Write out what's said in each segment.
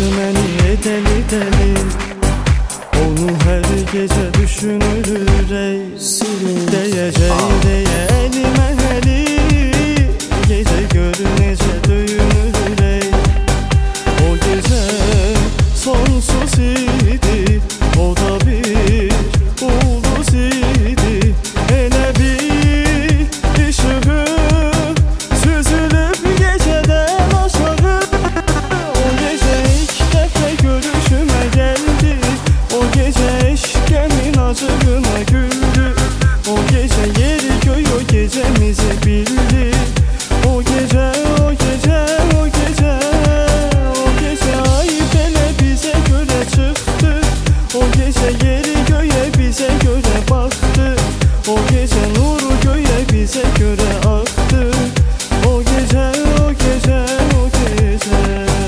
məni deli deli. Onu hər gecə düşünür ey. Deyəcək deyə əlimə həli, gecə gör necə döyünür ey. O gecə sonsuz idi, o da bir ulduz idi. Elə bir işığı süzülüb gecədən aşağı. O gecə ilk dəfə görüşümə gəldi, o gecə eşqəmin acığına güldü. O gecə yeri göy o gecəmizi bildi. O gecə, o gecə, o gecə, o gecə ay belə bizə görə çıxdı. O gecə yeri göyə bizə görə baxdı. O gecə nuru göyə bizə görə axdı. O gecə, o gecə, o gecə.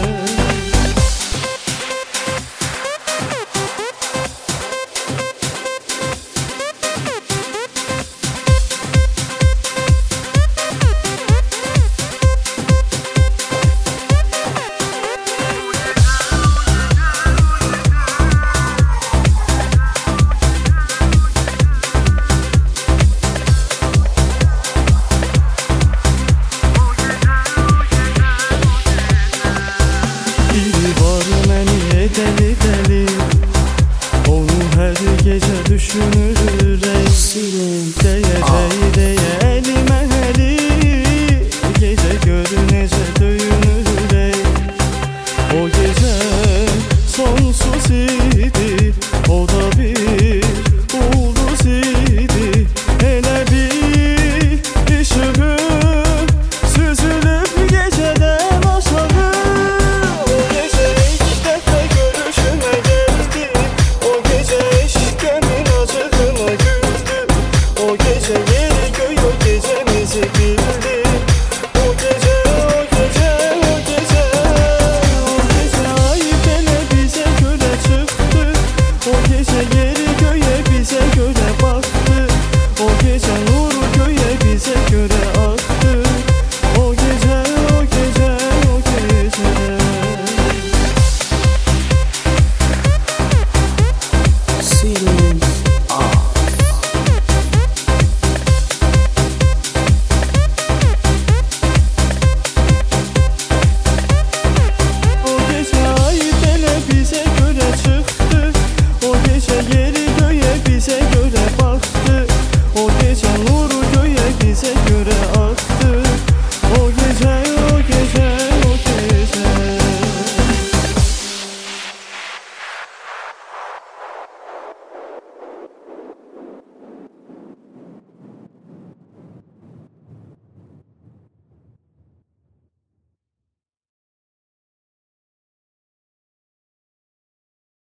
Deli deli, onu hər gecə düşünür ey. Deyəcək deyə əlimə həli, gecə gör necə döyünür ey. O gecə sonsuz idi, o da bir